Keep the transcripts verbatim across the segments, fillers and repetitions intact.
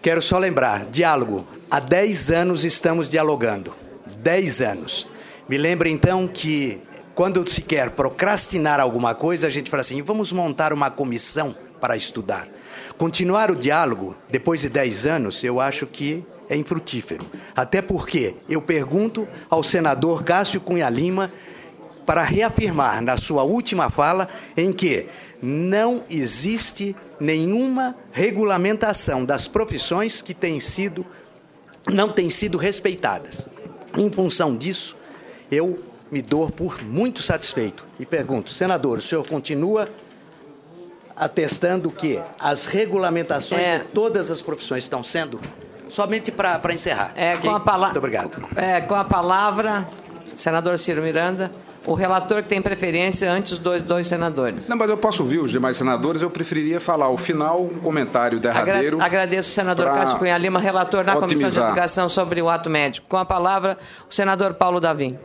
quero só lembrar, diálogo. Há dez anos estamos dialogando. Dez anos. Me lembra, então, que quando se quer procrastinar alguma coisa, a gente fala assim, vamos montar uma comissão para estudar. Continuar o diálogo, depois de dez anos, eu acho que é infrutífero. Até porque eu pergunto ao senador Cássio Cunha Lima para reafirmar na sua última fala em que não existe nenhuma regulamentação das profissões que têm sido, não têm sido respeitadas. Em função disso, eu me dou por muito satisfeito. E pergunto, senador, o senhor continua atestando que as regulamentações é, de todas as profissões estão sendo... Somente para encerrar. É, okay? com a pala... Muito obrigado. É, com a palavra, senador Ciro Miranda, o relator que tem preferência antes dos dois, dois senadores. Não, mas eu posso ouvir os demais senadores, eu preferiria falar ao final um comentário derradeiro. Agra agradeço o senador Cássio Cunha Lima, relator na otimizar. Comissão de Educação sobre o ato médico. Com a palavra, o senador Paulo Davim.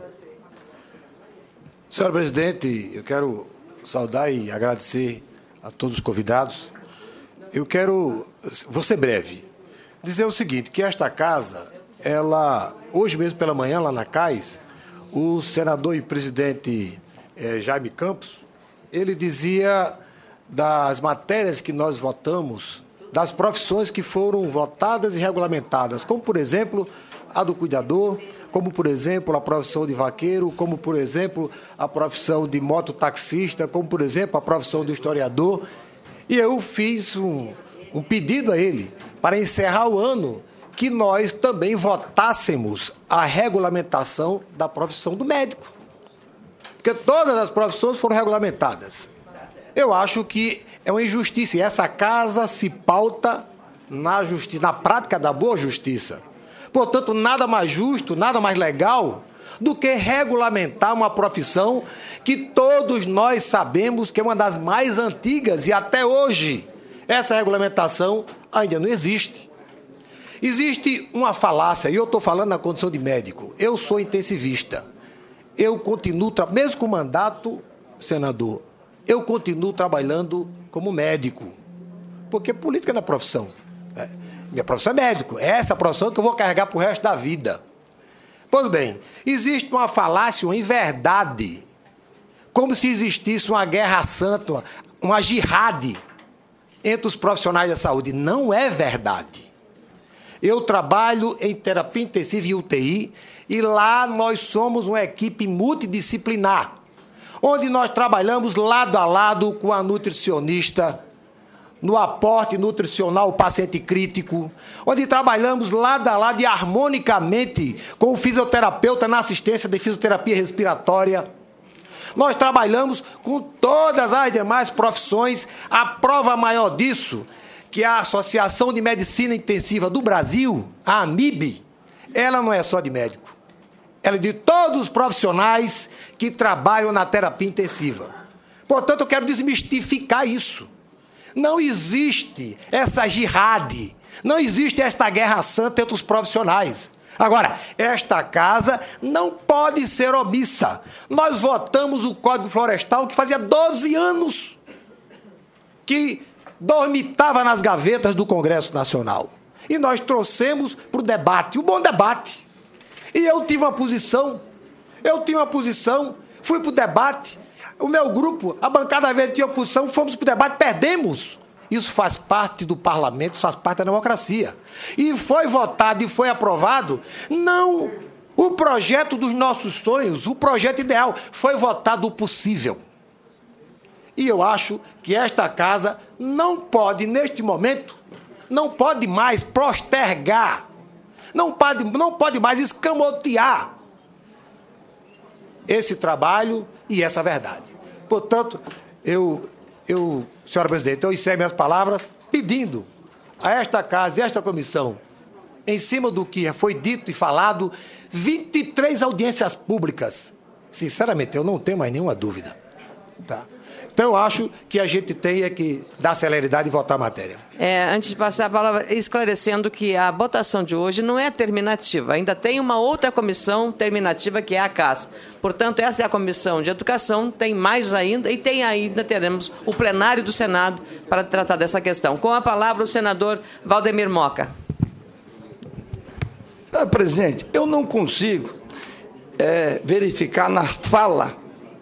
Senhora presidente, eu quero saudar e agradecer a todos os convidados. Eu quero, vou ser breve, dizer o seguinte, que esta casa, ela, hoje mesmo pela manhã, lá na C A I S, o senador e presidente eh, Jaime Campos, ele dizia das matérias que nós votamos, das profissões que foram votadas e regulamentadas, como, por exemplo, a do cuidador, como, por exemplo, a profissão de vaqueiro, como, por exemplo, a profissão de mototaxista, como, por exemplo, a profissão de historiador. E eu fiz um, um pedido a ele para encerrar o ano que nós também votássemos a regulamentação da profissão do médico. Porque todas as profissões foram regulamentadas. Eu acho que é uma injustiça. E essa casa se pauta na justiça, na prática da boa justiça. Portanto, nada mais justo, nada mais legal do que regulamentar uma profissão que todos nós sabemos que é uma das mais antigas e até hoje essa regulamentação ainda não existe. Existe uma falácia, e eu estou falando na condição de médico. Eu sou intensivista. Eu continuo, mesmo com o mandato, senador, eu continuo trabalhando como médico. Porque política não é profissão. Minha profissão é médico. É essa profissão que eu vou carregar para o resto da vida. Pois bem, existe uma falácia, uma inverdade, como se existisse uma guerra santa, uma jihad entre os profissionais da saúde. Não é verdade. Eu trabalho em terapia intensiva e U T I e lá nós somos uma equipe multidisciplinar, onde nós trabalhamos lado a lado com a nutricionista, no aporte nutricional ao paciente crítico, onde trabalhamos lado a lado e harmonicamente com o fisioterapeuta na assistência de fisioterapia respiratória. Nós trabalhamos com todas as demais profissões. A prova maior disso, que a Associação de Medicina Intensiva do Brasil, a AMIB, ela não é só de médico. Ela é de todos os profissionais que trabalham na terapia intensiva. Portanto, eu quero desmistificar isso. Não existe essa jihad, não existe esta guerra santa entre os profissionais. Agora, esta casa não pode ser omissa. Nós votamos o Código Florestal que fazia doze anos que dormitava nas gavetas do Congresso Nacional. E nós trouxemos para o debate, um bom debate. E eu tive uma posição, eu tive uma posição, fui para o debate, o meu grupo, a bancada verde tinha oposição, fomos para o debate, perdemos. Isso faz parte do parlamento, isso faz parte da democracia. E foi votado e foi aprovado, não o projeto dos nossos sonhos, o projeto ideal, foi votado o possível. E eu acho que esta casa não pode, neste momento, não pode mais postergar, não pode, não pode mais escamotear esse trabalho e essa verdade. Portanto, eu, eu, senhora presidente, eu encerro minhas palavras pedindo a esta casa e a esta comissão, em cima do que foi dito e falado, vinte e três audiências públicas. Sinceramente, eu não tenho mais nenhuma dúvida. Tá? Então, eu acho que a gente tem que dar celeridade e votar a matéria. É, antes de passar a palavra, esclarecendo que a votação de hoje não é terminativa. Ainda tem uma outra comissão terminativa, que é a C A S. Portanto, essa é a Comissão de Educação, tem mais ainda, e tem ainda, teremos o plenário do Senado para tratar dessa questão. Com a palavra, o senador Valdemir Moca. Senhora presidente, eu não consigo é, verificar na fala,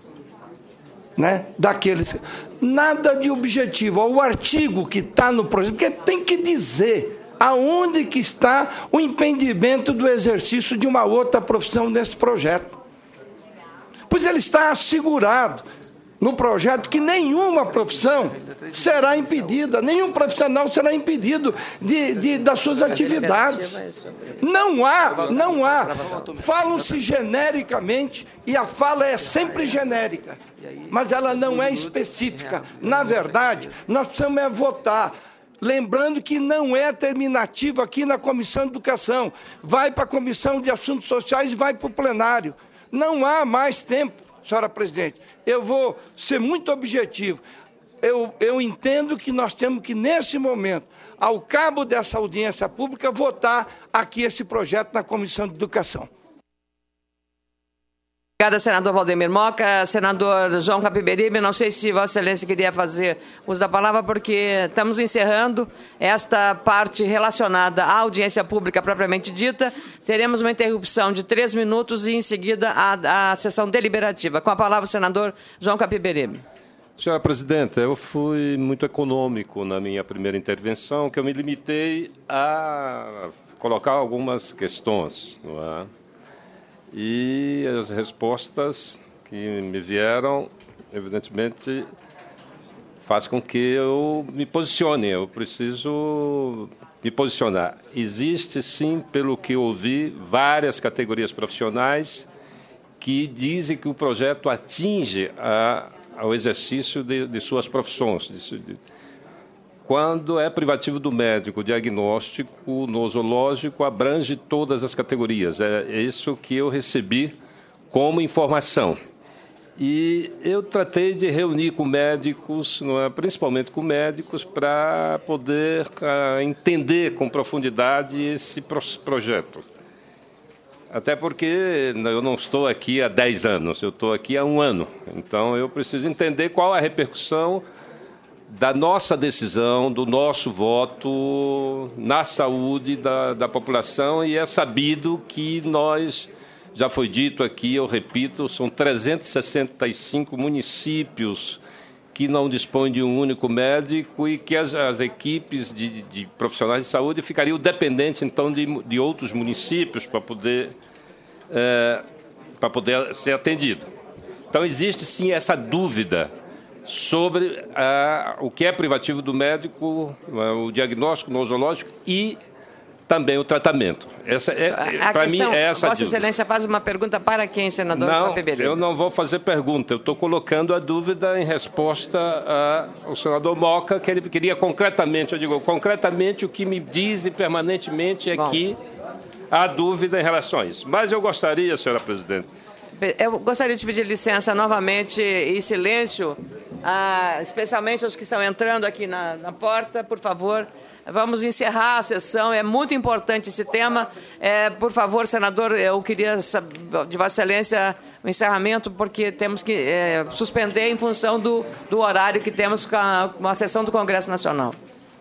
né, daqueles... Nada de objetivo. O artigo que está no projeto, porque tem que dizer aonde que está o impedimento do exercício de uma outra profissão nesse projeto. Pois ele está assegurado no projeto que nenhuma profissão será impedida, nenhum profissional será impedido de, de, das suas atividades. Não há, não há. Falam-se genericamente e a fala é sempre genérica, mas ela não é específica. Na verdade, nós precisamos é votar. Lembrando que não é terminativo aqui na Comissão de Educação. Vai para a Comissão de Assuntos Sociais e vai para o plenário. Não há mais tempo, senhora presidente. Eu vou ser muito objetivo. Eu, eu entendo que nós temos que, nesse momento, ao cabo dessa audiência pública, votar aqui esse projeto na Comissão de Educação. Obrigada, senador Valdemir Moca. Senador João Capiberibe, não sei se Vossa Excelência queria fazer uso da palavra, porque estamos encerrando esta parte relacionada à audiência pública propriamente dita. Teremos uma interrupção de três minutos e, em seguida, a, a sessão deliberativa. Com a palavra, o senador João Capiberibe. Senhora presidenta, eu fui muito econômico na minha primeira intervenção, que eu me limitei a colocar algumas questões, não é? E as respostas que me vieram, evidentemente, faz com que eu me posicione. Eu preciso me posicionar. Existe, sim, pelo que ouvi, várias categorias profissionais que dizem que o projeto atinge a, ao exercício de, de suas profissões. De, de, Quando é privativo do médico, o diagnóstico nosológico abrange todas as categorias. É isso que eu recebi como informação. E eu tratei de reunir com médicos, não é, principalmente com médicos, para poder uh, entender com profundidade esse pro projeto. Até porque eu não estou aqui há dez anos, eu estou aqui há um ano. Então, eu preciso entender qual a repercussão da nossa decisão, do nosso voto na saúde da, da população, e é sabido que nós, já foi dito aqui, eu repito, são trezentos e sessenta e cinco municípios que não dispõem de um único médico e que as, as equipes de, de profissionais de saúde ficariam dependentes, então, de, de outros municípios para poder, é, para poder ser atendido. Então, existe, sim, essa dúvida sobre ah, o que é privativo do médico, ah, o diagnóstico nosológico e também o tratamento. Essa é, para mim, é essa Vossa dúvida. Excelência faz uma pergunta para quem, senador? Não, eu não vou fazer pergunta. Eu estou colocando a dúvida em resposta ao senador Moca, que ele queria concretamente, eu digo, concretamente o que me dizem permanentemente é Bom. que há dúvida em relação a isso. Mas eu gostaria, senhora presidente, Eu gostaria de pedir licença novamente e silêncio, ah, especialmente aos que estão entrando aqui na, na porta, por favor. Vamos encerrar a sessão, é muito importante esse tema. É, por favor, senador, eu queria de Vossa Excelência o encerramento, porque temos que é, suspender em função do, do horário que temos com a, com a sessão do Congresso Nacional.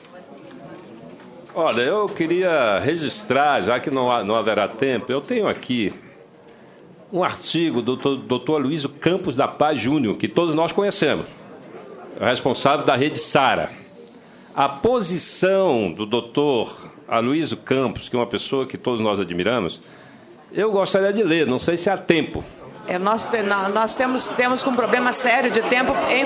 Olha, eu queria registrar, já que não, há, não haverá tempo, eu tenho aqui um artigo do doutor Aloysio Campos da Paz Júnior, que todos nós conhecemos, responsável da Rede Sara. A posição do doutor Aloysio Campos, que é uma pessoa que todos nós admiramos, eu gostaria de ler, não sei se há tempo. É, nós te, nós temos, temos um problema sério de tempo. Em...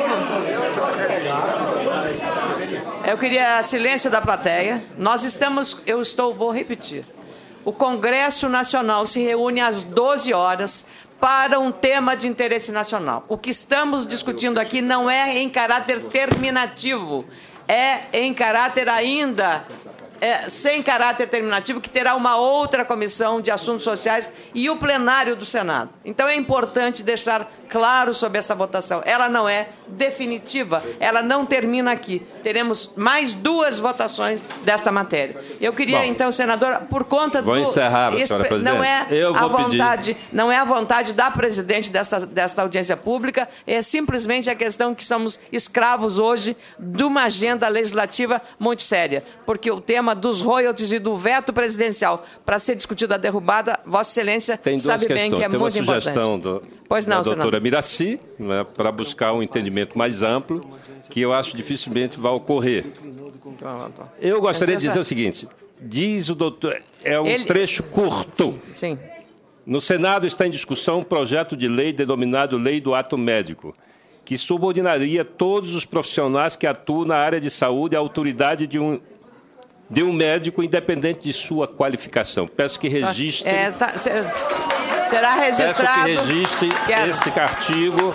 Eu queria silêncio da plateia. Nós estamos, eu estou, vou repetir. O Congresso Nacional se reúne às doze horas para um tema de interesse nacional. O que estamos discutindo aqui não é em caráter terminativo, é em caráter ainda, é, sem caráter terminativo, que terá uma outra comissão de assuntos sociais e o plenário do Senado. Então é importante deixar claro sobre essa votação. Ela não é definitiva, ela não termina aqui. Teremos mais duas votações desta matéria. Eu queria, Bom, então, senador, por conta vou do... encerrar, senhora presidente. Não é Eu vou a vontade, pedir. não é a vontade da presidente desta, desta audiência pública, é simplesmente a questão que somos escravos hoje de uma agenda legislativa muito séria, porque o tema tema dos royalties e do veto presidencial para ser discutido a derrubada, Vossa Excelência Tem duas sabe questões. bem que é Tem muito uma sugestão importante. do, Pois não, da doutora senador. Miraci, né, para buscar um entendimento mais amplo, que eu acho dificilmente vai ocorrer. Eu gostaria de dizer o seguinte, diz o doutor, é um Ele- trecho curto. Sim. No Senado está em discussão um projeto de lei denominado Lei do Ato Médico, que subordinaria todos os profissionais que atuam na área de saúde à autoridade de um, de um médico, independente de sua qualificação. Peço que registre, É, tá, se- será registrado. peço que registre Quero. esse artigo.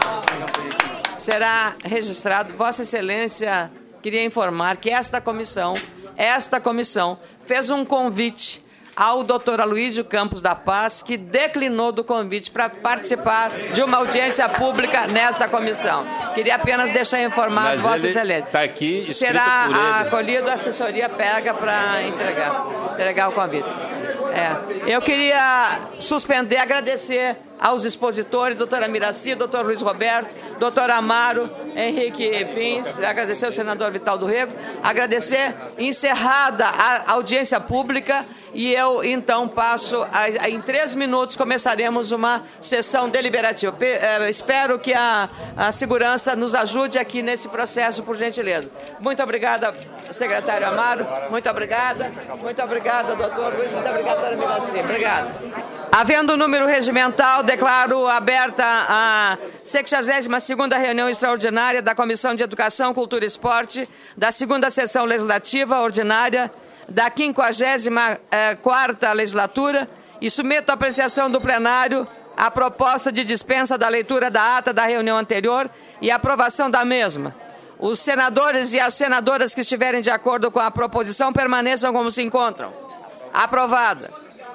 Será registrado. Vossa Excelência queria informar que esta comissão, esta comissão, fez um convite ao doutor Aloysio Campos da Paz, que declinou do convite para participar de uma audiência pública nesta comissão. Queria apenas deixar informado, Mas Vossa ele Excelência. está aqui escrito Será por ele. acolhido, a assessoria pega para entregar, entregar o convite. É. Eu queria suspender, agradecer aos expositores, doutora Miraci, doutor Luiz Roberto, doutor Amaro, Henrique Pins, agradecer ao senador Vital do Rego, agradecer, encerrada a audiência pública, e eu, então, passo, a, a, em três minutos, começaremos uma sessão deliberativa. Pe, eh, espero que a, a segurança nos ajude aqui nesse processo, por gentileza. Muito obrigada, secretário Amaro, muito obrigada, muito obrigada, doutor Luiz, muito obrigada, doutora Miraci, obrigada. Havendo o número regimental, declaro aberta a sexagésima segunda reunião extraordinária da Comissão de Educação, Cultura e Esporte, da segunda sessão legislativa ordinária da quinquagésima quarta legislatura, e submeto à apreciação do plenário a proposta de dispensa da leitura da ata da reunião anterior e aprovação da mesma. Os senadores e as senadoras que estiverem de acordo com a proposição permaneçam como se encontram. Aprovada.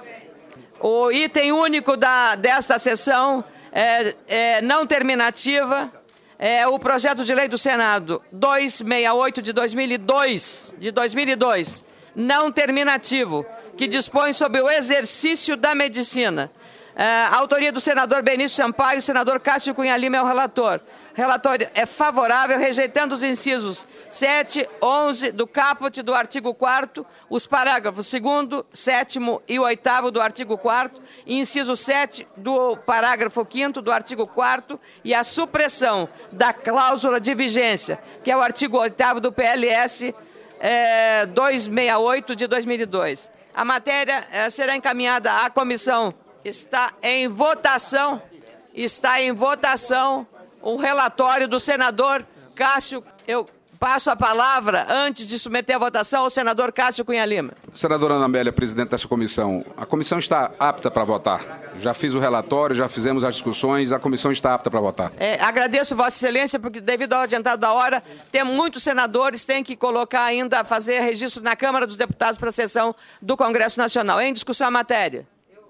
O item único da, desta sessão é, é não terminativa, é o projeto de lei do Senado duzentos e sessenta e oito de dois mil e dois, de dois mil e dois, não terminativo, que dispõe sobre o exercício da medicina. É, a autoria do senador Benício Sampaio, o senador Cássio Cunha Lima é o relator. Relatório é favorável, rejeitando os incisos sete, onze do caput do artigo quarto, os parágrafos segundo, sétimo e oitavo do artigo quarto, e inciso sete do parágrafo quinto do artigo quarto, e a supressão da cláusula de vigência, que é o artigo oitavo do P L S é, duzentos e sessenta e oito de dois mil e dois. A matéria é, será encaminhada à comissão. Está em votação, está em votação o relatório do senador Cássio. Eu passo a palavra, antes de submeter a votação, ao senador Cássio Cunha Lima. Senadora Ana Amélia, presidente dessa comissão, a comissão está apta para votar. Já fiz o relatório, já fizemos as discussões, a comissão está apta para votar. É, agradeço, Vossa Excelência, porque devido ao adiantado da hora, tem muitos senadores, tem que colocar ainda, fazer registro na Câmara dos Deputados para a sessão do Congresso Nacional. Em discussão a matéria.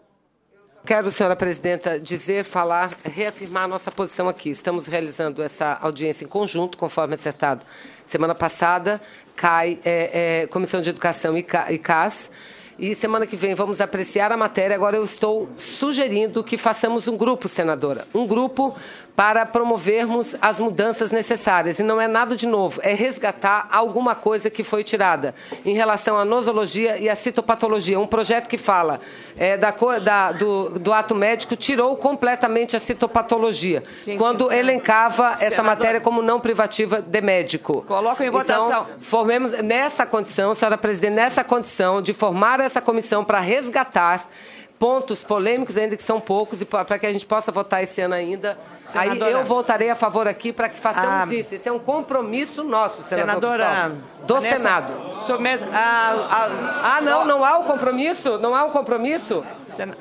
Quero, senhora presidenta, dizer, falar, reafirmar a nossa posição aqui. Estamos realizando essa audiência em conjunto, conforme acertado semana passada, C A I, é, é, Comissão de Educação e C A S, e semana que vem vamos apreciar a matéria. Agora eu estou sugerindo que façamos um grupo, senadora, um grupo para promovermos as mudanças necessárias. E não é nada de novo, é resgatar alguma coisa que foi tirada em relação à nosologia e à citopatologia. Um projeto que fala é, da, da, do, do ato médico tirou completamente a citopatologia, sim, quando sim, elencava sim. essa Senador, matéria como não privativa de médico. Coloco em votação. Então, formemos nessa condição, senhora presidente, nessa condição de formar essa comissão para resgatar pontos polêmicos, ainda que são poucos, e para que a gente possa votar esse ano ainda. Senadora, aí eu votarei a favor aqui para que façamos ah, isso. Esse é um compromisso nosso, senadora, senadora do Vanessa, Senado. Submet, ah, ah, ah, não, não há o compromisso? Não há o compromisso? Sen...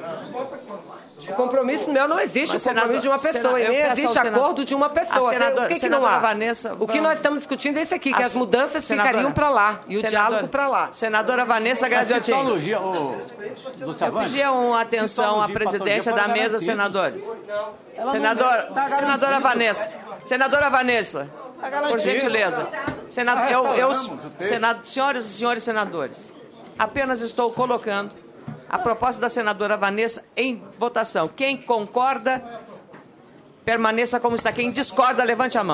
O compromisso meu não existe, Mas, o compromisso senador, de uma pessoa, senador, e nem existe acordo de uma pessoa. Senador, o que, que não há? Vanessa, o que nós estamos discutindo é isso aqui, que as mudanças senadora, ficariam para lá e o senadora, diálogo para lá. Senadora Vanessa Graziotin. Eu pedi uma atenção à presidência da mesa, senadores. Senador, senadora Vanessa. Senadora Vanessa, por gentileza. Senado, eu, eu, senado, senhoras e senhores senadores, apenas estou colocando a proposta da senadora Vanessa em votação. Quem concorda, permaneça como está. Quem discorda, levante a mão.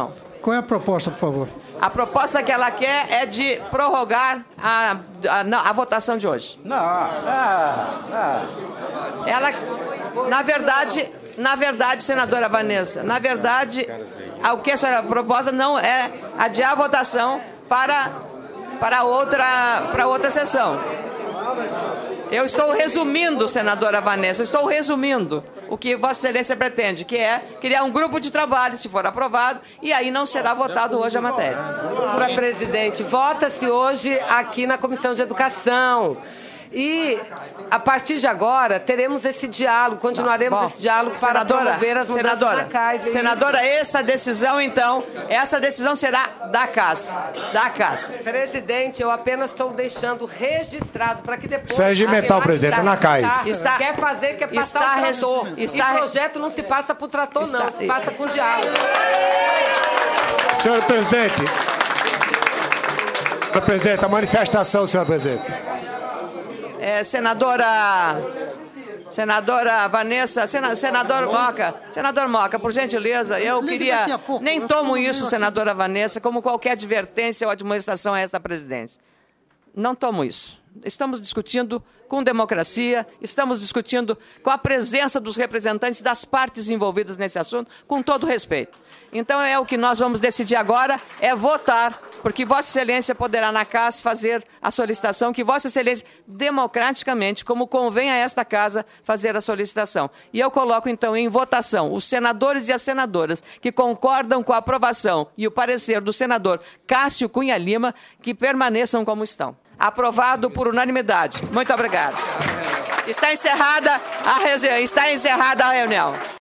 Qual é a proposta, por favor? A proposta que ela quer é de prorrogar a, a, a votação de hoje. Não. Ah, ah. Ela, na verdade, na verdade, senadora Vanessa, na verdade, o que a senhora proposta não é adiar a votação para, para, outra, para outra sessão. Eu estou resumindo, senadora Vanessa, eu estou resumindo o que Vossa Excelência pretende, que é criar um grupo de trabalho, se for aprovado, e aí não será votado hoje a matéria. Senhora presidente, vota-se hoje aqui na Comissão de Educação. E, a partir de agora, teremos esse diálogo, continuaremos Bom, esse diálogo para senadora, promover as mudanças senadora, na casa. Senadora, essa decisão, então, essa decisão será da casa. Da casa. Presidente, eu apenas estou deixando registrado para que depois... Isso é regimental, presidente, é na C A I. Está, quer fazer, quer passar está, o trator. Está, e projeto não se passa por trator, está, não, se passa com diálogo. Senhor presidente. Senhor presidente, a manifestação, senhor presidente. É, senadora, senadora Vanessa, sena, senador Moca, senador Moca, por gentileza, eu queria, nem tomo isso, senadora Vanessa, como qualquer advertência ou admoestação a esta presidência. Não tomo isso. Estamos discutindo com democracia, estamos discutindo com a presença dos representantes das partes envolvidas nesse assunto, com todo respeito. Então, é o que nós vamos decidir agora, é votar, porque Vossa Excelência poderá na casa fazer a solicitação, que Vossa Excelência, democraticamente, como convém a esta casa, fazer a solicitação. E eu coloco, então, em votação os senadores e as senadoras que concordam com a aprovação e o parecer do senador Cássio Cunha Lima, que permaneçam como estão. Aprovado por unanimidade. Muito obrigado. Está encerrada a, está encerrada a reunião.